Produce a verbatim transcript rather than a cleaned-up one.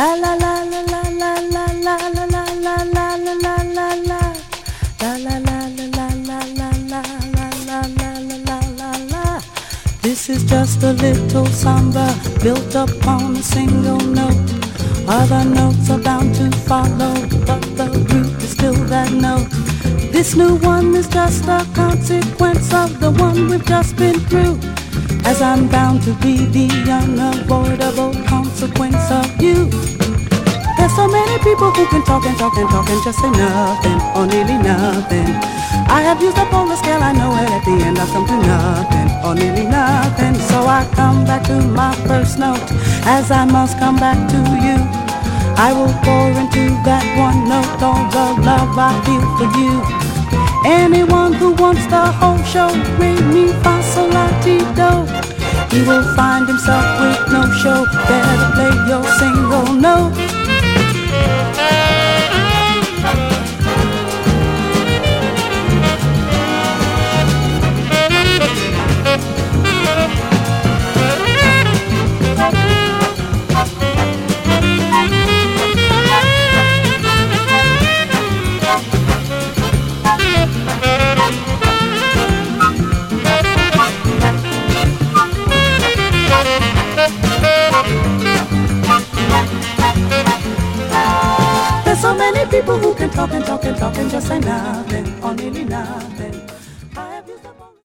La la la la la la la la la la la la la la la la. La la la la la la la la la la la la la la. This is just a little samba built upon a single note. Other notes are bound to follow, but the root is still that note. This new one is just a consequence of the one we've just been through, as I'm bound to be the unavoidable consequence of you. There's so many people who can talk and talk and talk and just say nothing, or nearly nothing. I have used up all the scale, I know it, at the end I've come to nothing, or nearly nothing. So I come back to my first note, as I must come back to you. I will pour into that one note all the love I feel for you. Anyone who wants the whole show, re, mi, fa, sol, la, ti, do, he will find himself with no show. Better play your single note. There's so many people who can talk and talk and talk and just say nothing, or nearly nothing.